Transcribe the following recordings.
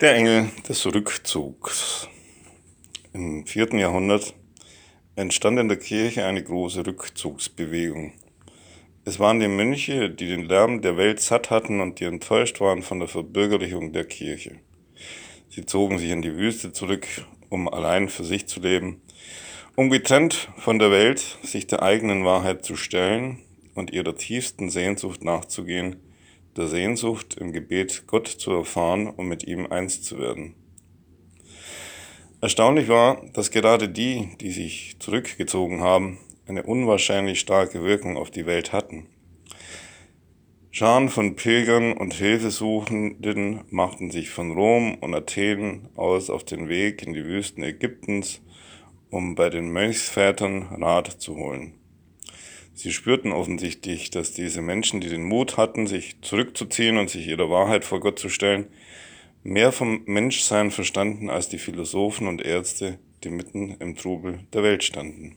Der Engel des Rückzugs. Im 4. Jahrhundert entstand in der Kirche eine große Rückzugsbewegung. Es waren die Mönche, die den Lärm der Welt satt hatten und die enttäuscht waren von der Verbürgerlichung der Kirche. Sie zogen sich in die Wüste zurück, um allein für sich zu leben, um getrennt von der Welt sich der eigenen Wahrheit zu stellen und ihrer tiefsten Sehnsucht nachzugehen, der Sehnsucht im Gebet Gott zu erfahren und mit ihm eins zu werden. Erstaunlich war, dass gerade die, die sich zurückgezogen haben, eine unwahrscheinlich starke Wirkung auf die Welt hatten. Scharen von Pilgern und Hilfesuchenden machten sich von Rom und Athen aus auf den Weg in die Wüsten Ägyptens, um bei den Mönchsvätern Rat zu holen. Sie spürten offensichtlich, dass diese Menschen, die den Mut hatten, sich zurückzuziehen und sich ihrer Wahrheit vor Gott zu stellen, mehr vom Menschsein verstanden als die Philosophen und Ärzte, die mitten im Trubel der Welt standen.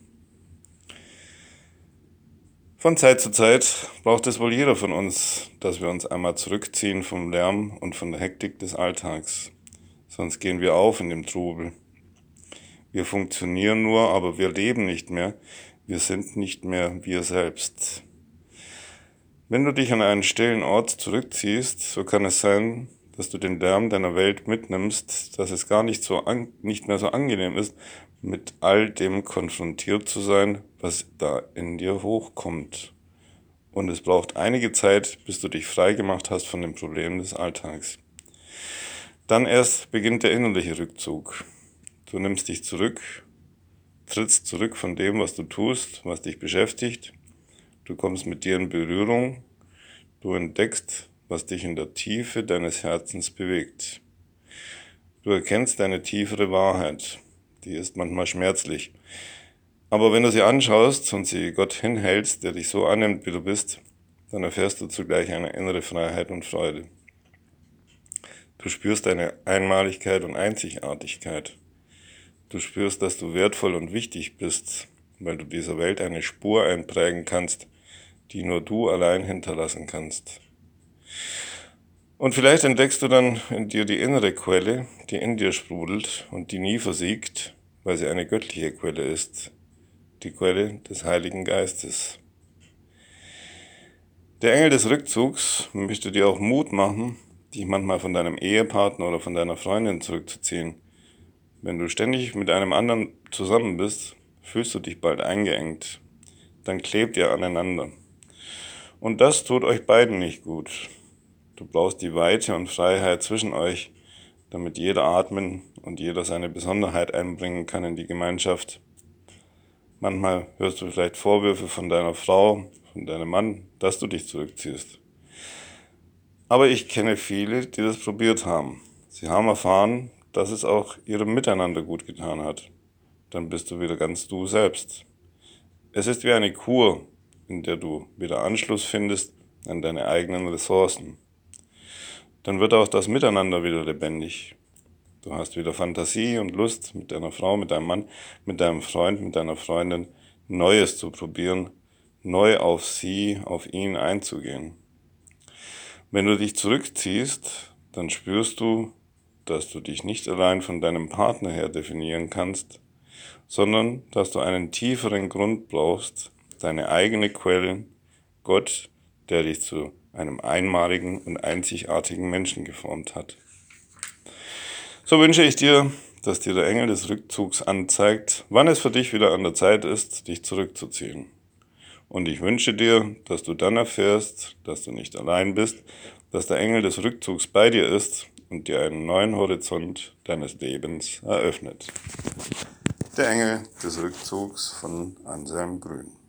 Von Zeit zu Zeit braucht es wohl jeder von uns, dass wir uns einmal zurückziehen vom Lärm und von der Hektik des Alltags. Sonst gehen wir auf in dem Trubel. Wir funktionieren nur, aber wir leben nicht mehr. Wir sind nicht mehr wir selbst. Wenn du dich an einen stillen Ort zurückziehst, so kann es sein, dass du den Lärm deiner Welt mitnimmst, dass es gar nicht mehr so angenehm ist, mit all dem konfrontiert zu sein, was da in dir hochkommt. Und es braucht einige Zeit, bis du dich frei gemacht hast von den Problemen des Alltags. Dann erst beginnt der innerliche Rückzug. Du nimmst dich zurück, trittst zurück von dem, was du tust, was dich beschäftigt. Du kommst mit dir in Berührung. Du entdeckst, was dich in der Tiefe deines Herzens bewegt. Du erkennst deine tiefere Wahrheit. Die ist manchmal schmerzlich. Aber wenn du sie anschaust und sie Gott hinhältst, der dich so annimmt, wie du bist, dann erfährst du zugleich eine innere Freiheit und Freude. Du spürst deine Einmaligkeit und Einzigartigkeit. Du spürst, dass du wertvoll und wichtig bist, weil du dieser Welt eine Spur einprägen kannst, die nur du allein hinterlassen kannst. Und vielleicht entdeckst du dann in dir die innere Quelle, die in dir sprudelt und die nie versiegt, weil sie eine göttliche Quelle ist, die Quelle des Heiligen Geistes. Der Engel des Rückzugs möchte dir auch Mut machen, dich manchmal von deinem Ehepartner oder von deiner Freundin zurückzuziehen. Wenn du ständig mit einem anderen zusammen bist, fühlst du dich bald eingeengt. Dann klebt ihr aneinander. Und das tut euch beiden nicht gut. Du brauchst die Weite und Freiheit zwischen euch, damit jeder atmen und jeder seine Besonderheit einbringen kann in die Gemeinschaft. Manchmal hörst du vielleicht Vorwürfe von deiner Frau, von deinem Mann, dass du dich zurückziehst. Aber ich kenne viele, die das probiert haben. Sie haben erfahren, dass es auch ihrem Miteinander gut getan hat. Dann bist du wieder ganz du selbst. Es ist wie eine Kur, in der du wieder Anschluss findest an deine eigenen Ressourcen. Dann wird auch das Miteinander wieder lebendig. Du hast wieder Fantasie und Lust, mit deiner Frau, mit deinem Mann, mit deinem Freund, mit deiner Freundin Neues zu probieren, neu auf sie, auf ihn einzugehen. Wenn du dich zurückziehst, dann spürst du, dass du dich nicht allein von deinem Partner her definieren kannst, sondern dass du einen tieferen Grund brauchst, deine eigene Quelle, Gott, der dich zu einem einmaligen und einzigartigen Menschen geformt hat. So wünsche ich dir, dass dir der Engel des Rückzugs anzeigt, wann es für dich wieder an der Zeit ist, dich zurückzuziehen. Und ich wünsche dir, dass du dann erfährst, dass du nicht allein bist, dass der Engel des Rückzugs bei dir ist und dir einen neuen Horizont deines Lebens eröffnet. Der Engel des Rückzugs von Anselm Grün.